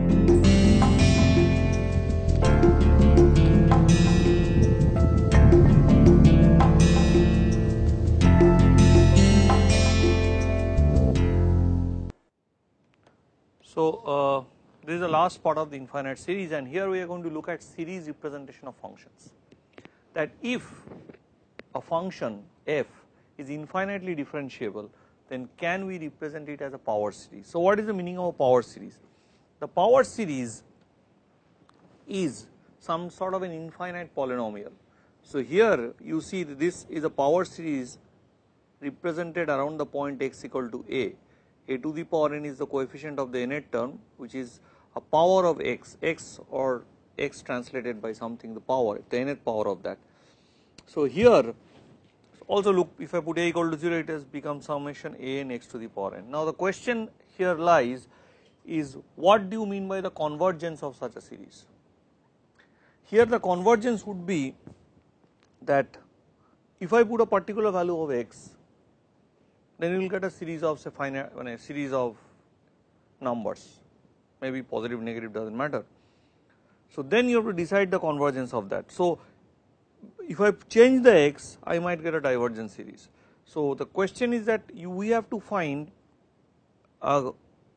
So, this is the last part of the infinite series, and here we are going to look at series representation of functions. That if a function f is infinitely differentiable, then can we represent it as a power series? So, what is the meaning of a power series? The power series is some sort of an infinite polynomial. So, here you see that this is a power series represented around the point x equal to a to the power n is the coefficient of the nth term, which is a power of x or x translated by something, the power, the nth power of that. So, here also look, if I put a equal to 0, it has become summation a n x to the power n. Now, the question here lies is, what do you mean by the convergence of such a series? Here the convergence would be that if I put a particular value of x, then you will get a series of say finite, a series of numbers, maybe positive, negative, does not matter. So, then you have to decide the convergence of that. So, if I change the x, I might get a divergent series. So, the question is that we have to find a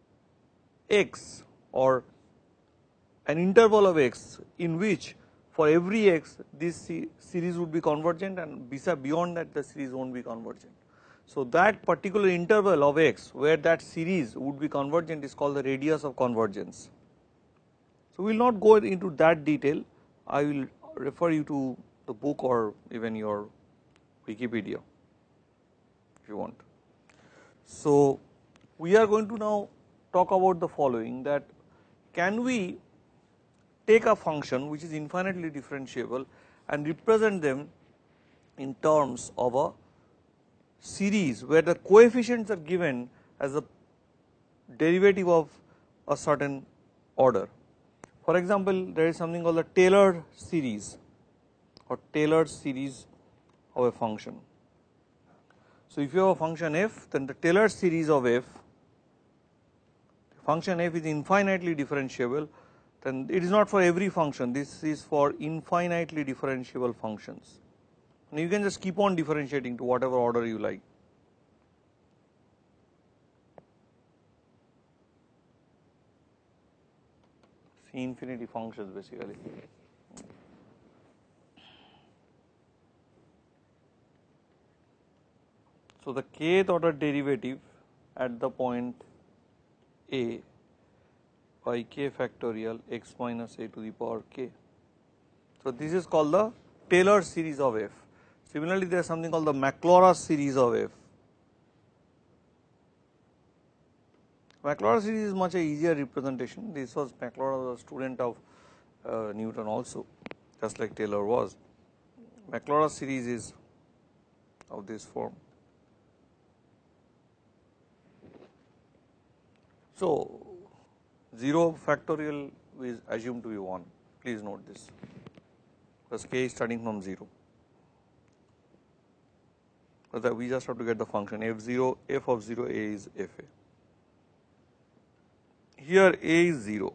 x or an interval of x in which for every x this series would be convergent, and beyond that the series will not be convergent. So, that particular interval of x where that series would be convergent is called the radius of convergence. So, we will not go into that detail, I will refer you to the book or even your Wikipedia if you want. So, we are going to now talk about the following, that can we take a function which is infinitely differentiable and represent them in terms of a series where the coefficients are given as a derivative of a certain order. For example, there is something called the Taylor series or Taylor series of a function. So, if you have a function f, then the Taylor series of f, function f is infinitely differentiable, then it is not for every function, this is for infinitely differentiable functions. And you can just keep on differentiating to whatever order you like. See infinity functions basically. So, the kth order derivative at the point a by k factorial x minus a to the power k. So, this is called the Taylor series of f. Similarly, there is something called the Maclaurin series of f. Maclaurin series is much easier representation. This was Maclaurin was a student of Newton also, just like Taylor was. Maclaurin series is of this form. So, 0 factorial is assumed to be 1, please note this, because k is starting from 0. But we just have to get the function f0, f of 0 a is fa. Here a is 0,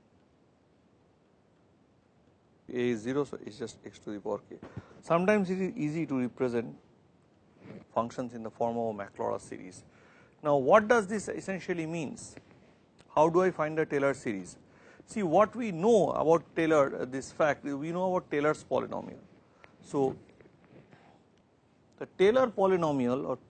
a is 0, so it is just x to the power k. Sometimes it is easy to represent functions in the form of a Maclaurin series. Now, what does this essentially means? How do I find the Taylor series? See, what we know about Taylor, this fact, we know about Taylor's polynomial. So, the Taylor polynomial of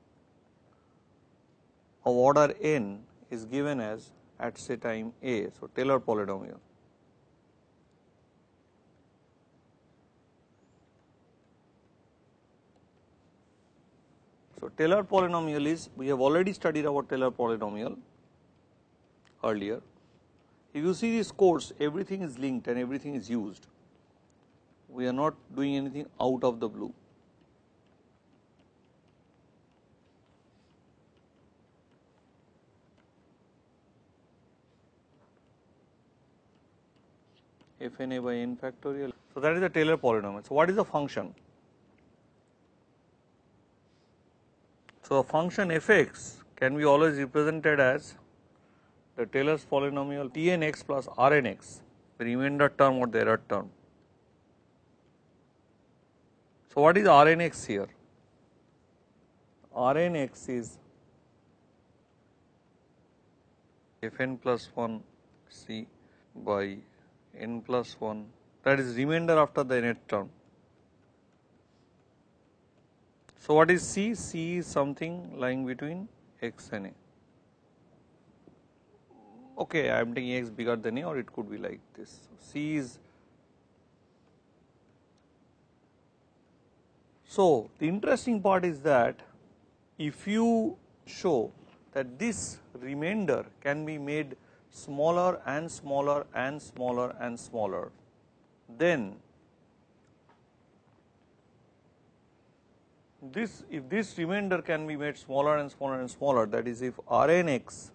order n is given as at say time a, so Taylor polynomial. So, Taylor polynomial is, we have already studied about Taylor polynomial earlier. If you see this course, everything is linked and everything is used. We are not doing anything out of the blue. Fna by n factorial. So, that is the Taylor polynomial. So, what is the function? So, a function fx can be always represented as the Taylor's polynomial Tn x plus Rn x, the remainder term or the error term. So, what is Rn x here? Rn x is Fn plus 1 C by n plus 1, that is remainder after the nth term. So, what is C? C is something lying between x and a. Okay, I am taking x bigger than a, or it could be like this. So, C is, so the interesting part is that if you show that this remainder can be made smaller and smaller and smaller and smaller, then this, if this remainder can be made smaller and smaller and smaller, that is if Rn x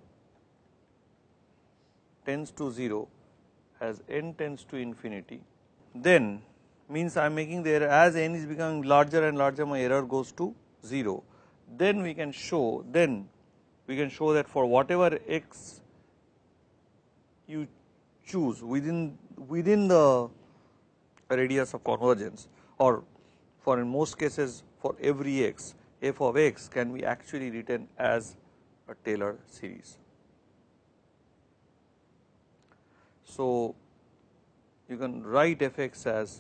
tends to 0 as n tends to infinity, then means I am making the error as n is becoming larger and larger, my error goes to 0. Then we can show, that for whatever x you choose within the radius of convergence, or for in most cases for every x, f of x can be actually written as a Taylor series. So, you can write f x as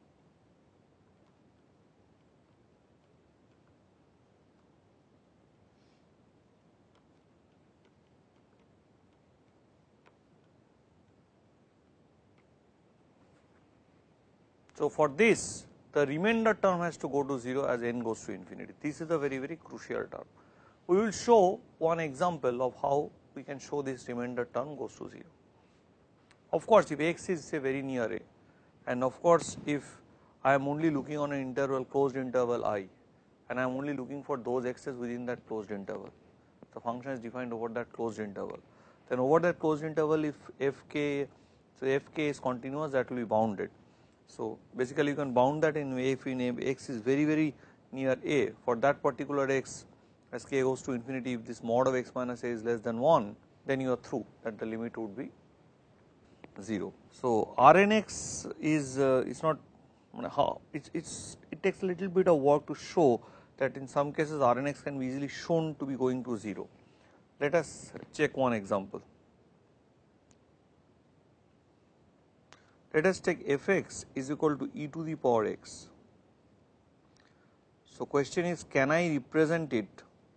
so for this the remainder term has to go to 0 as n goes to infinity. This is a very crucial term. We will show one example of how we can show this remainder term goes to 0. Of course, if x is say very near a, and of course if I am only looking on an interval, closed interval I, and I am only looking for those x's within that closed interval, the function is defined over that closed interval, then over that closed interval if fk, so fk is continuous, that will be bounded. So, basically you can bound that in way, if in x is very near a, for that particular x as k goes to infinity, if this mod of x minus a is less than 1, then you are through, that the limit would be 0. So, Rn x is it's not how it takes a little bit of work to show that in some cases Rn x can be easily shown to be going to 0. Let us check one example. Let us take f x is equal to e to the power x. So, question is, can I represent it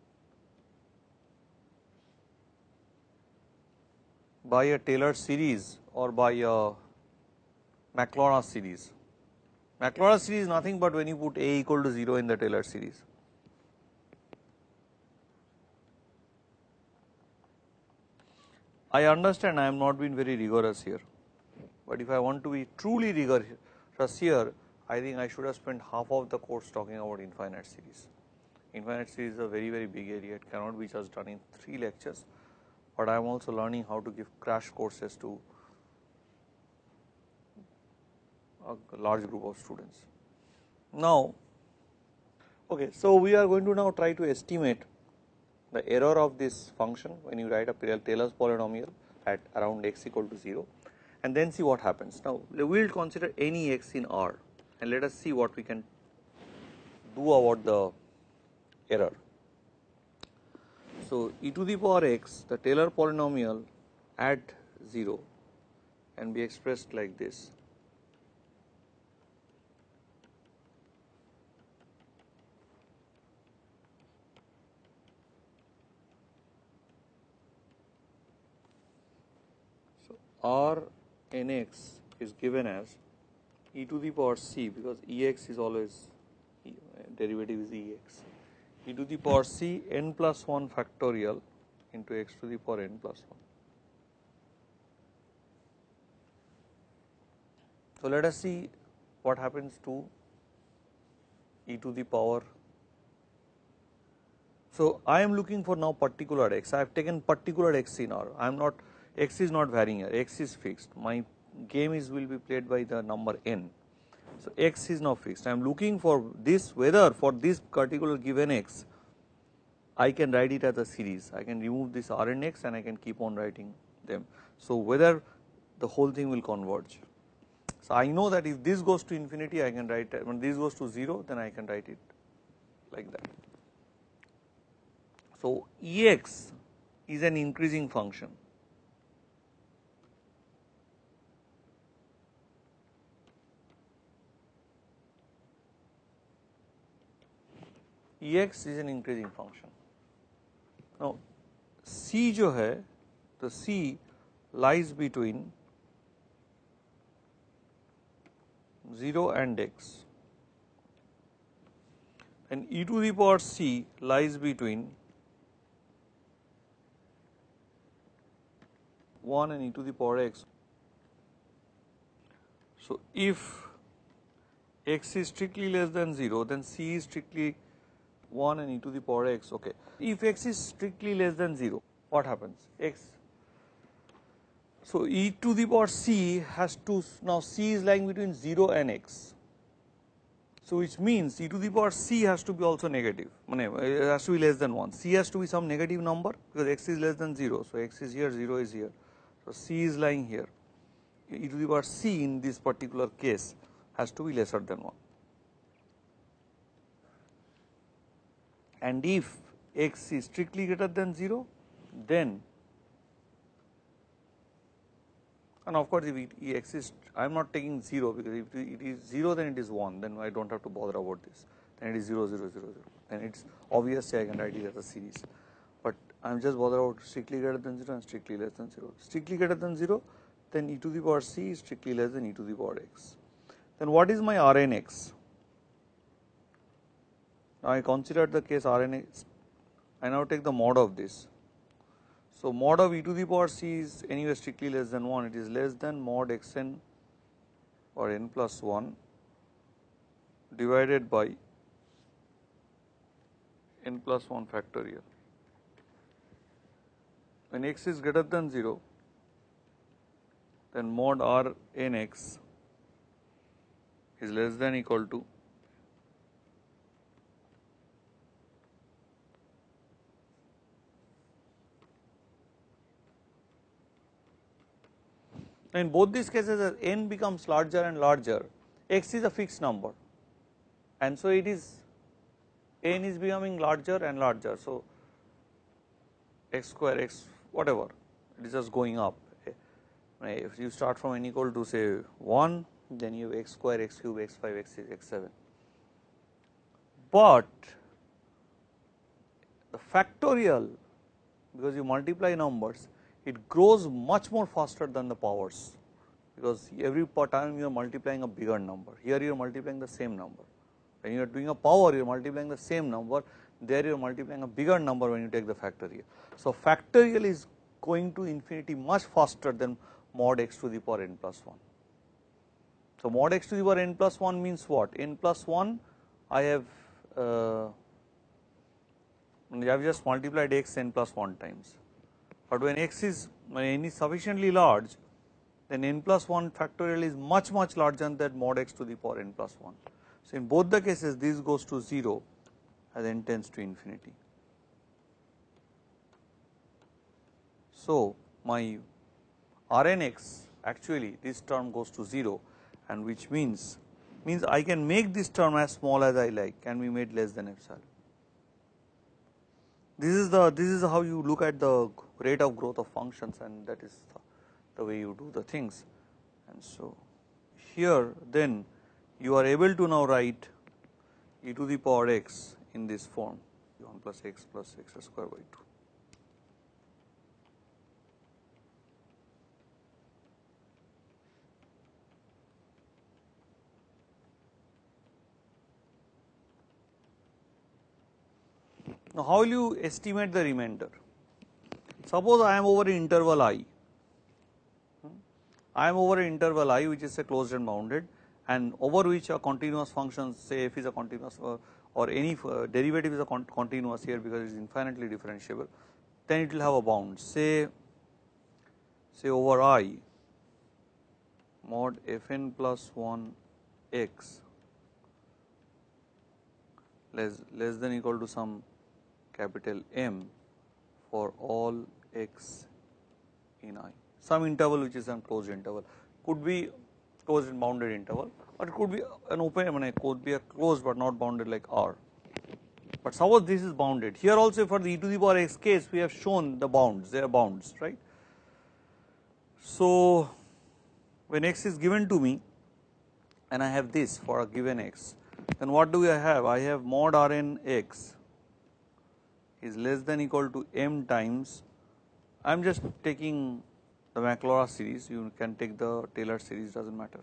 by a Taylor series or by a Maclaurin series? Maclaurin series is nothing but when you put a equal to 0 in the Taylor series. I understand I am not being very rigorous here, but if I want to be truly rigorous here, I think I should have spent half of the course talking about infinite series. Infinite series is a very big area, it cannot be just done in 3 lectures, but I am also learning how to give crash courses to a large group of students. Now, okay, so we are going to now try to estimate the error of this function when you write a Taylor's polynomial at around x equal to 0, and then see what happens. Now, we will consider any x in R, and let us see what we can do about the error. So, e to the power x, the Taylor polynomial at 0 can be expressed like this. So, R n x is given as e to the power c, because ex is always derivative is ex, e to the power c n plus 1 factorial into x to the power n plus 1. So, let us see what happens to e to the power. So, I am looking for now particular x, I have taken particular x in R, I am not, x is not varying here, x is fixed, my game will be played by the number n. So, x is now fixed, I am looking for this, whether for this particular given x I can write it as a series, I can remove this Rn x and I can keep on writing them. So, whether the whole thing will converge. So, I know that if this goes to infinity, I can write when this goes to 0, then I can write it like that. So, Ex is an increasing function. Ex is an increasing function. Now, C जो है, the C lies between 0 and x, and e to the power c lies between 1 and e to the power x. So, if x is strictly less than 0, then c is strictly 1 and e to the power x. Okay. If x is strictly less than 0, what happens? X. So, e to the power c has to, now c is lying between 0 and x. So, which means e to the power c has to be also negative, it has to be less than 1, c has to be some negative number because x is less than 0. So, x is here, 0 is here. So, c is lying here, e to the power c in this particular case has to be lesser than 1. And if x is strictly greater than 0, then, and of course, if it exists, I am not taking 0 because if it is 0, then it is 1, then I do not have to bother about this, then it is 0, 0, 0, 0, then it is obvious I can write it as a series, but I am just bothered about strictly greater than 0 and strictly less than 0. Strictly greater than 0, then e to the power c is strictly less than e to the power x. Then what is my Rn x? Now I consider the case Rn x, I now take the mod of this. So, mod of e to the power c is anyway strictly less than 1, it is less than mod xn or n plus 1 divided by n plus 1 factorial. When x is greater than 0, then mod r n x is less than equal to in both these cases as n becomes larger and larger, x is a fixed number, and so it is n is becoming larger and larger. So, x square x whatever, it is just going up. If you start from n equal to say 1, then you have x square, x cube, x 5, x 6, x 7, but the factorial, because you multiply numbers, it grows much more faster than the powers, because every time you are multiplying a bigger number. Here you are multiplying the same number. When you are doing a power, you are multiplying the same number, there you are multiplying a bigger number when you take the factorial. So, factorial is going to infinity much faster than mod x to the power n plus 1. So, mod x to the power n plus 1 means what? N plus 1 I have just multiplied x n plus 1 times, but when x is, when n is sufficiently large, then n plus 1 factorial is much larger than mod x to the power n plus 1. So, in both the cases this goes to 0 as n tends to infinity. So, my Rn x actually this term goes to 0, and which means I can make this term as small as I like, can be made less than epsilon. This is how you look at the rate of growth of functions, and that is the way you do the things. And so, here then you are able to now write e to the power x in this form, 1 plus x square by 2. Now, how will you estimate the remainder? Suppose I am over interval I am over interval I, which is a closed and bounded, and over which a continuous function, say f is a continuous or any derivative is a continuous here because it is infinitely differentiable, then it will have a bound, say over I mod fn plus 1 x less than equal to some capital M for all x in I. some interval which is an closed interval, could be closed and bounded interval, or it could be an open, I mean it could be a closed but not bounded like R. But suppose this is bounded, here also for the e to the power x case we have shown the bounds, they are bounds, right. So when x is given to me and I have this for a given x, then what do I have? I have mod Rn x is less than equal to m times, I am just taking the Maclaurin series, you can take the Taylor series, does not matter.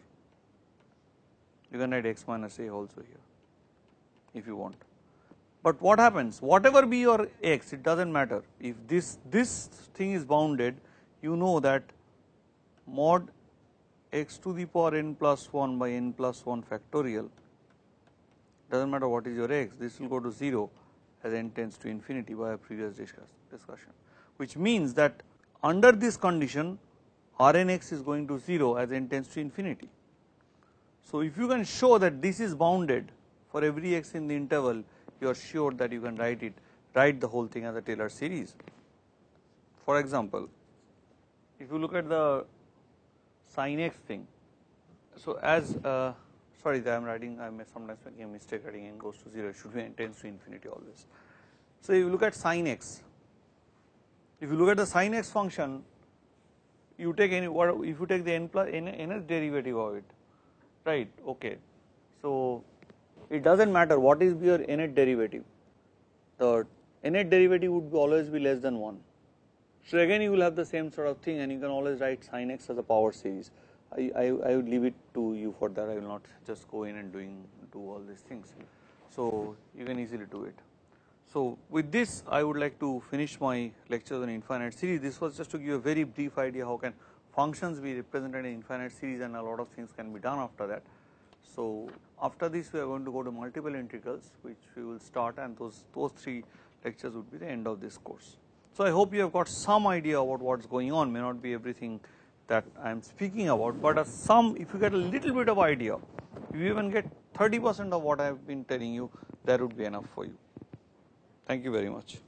You can write x minus a also here if you want. But what happens, whatever be your x, it does not matter, if this thing is bounded, you know that mod x to the power n plus 1 by n plus 1 factorial, does not matter what is your x, this will go to 0 as n tends to infinity by a previous discussion, which means that under this condition Rn x is going to 0 as n tends to infinity. So if you can show that this is bounded for every x in the interval, you are sure that you can write the whole thing as a Taylor series. For example, if you look at the sin x thing, so as sorry I am writing, I may sometimes making a mistake writing n goes to 0, it should be n tends to infinity always. So if you look at sin x, if you look at the sin x function, you take any, what if you take the nth derivative of it, right, okay. So it does not matter what is your nth derivative, the nth derivative would always be less than 1. So again you will have the same sort of thing and you can always write sin x as a power series. I would leave it to you for that, I will not just go in and do all these things. So you can easily do it. So with this I would like to finish my lectures on infinite series. This was just to give you a very brief idea how can functions be represented in infinite series, and a lot of things can be done after that. So after this we are going to go to multiple integrals, which we will start, and those 3 lectures would be the end of this course. So I hope you have got some idea about what is going on, may not be everything that I am speaking about, but if you get a little bit of idea, if you even get 30% of what I have been telling you, that would be enough for you. Thank you very much.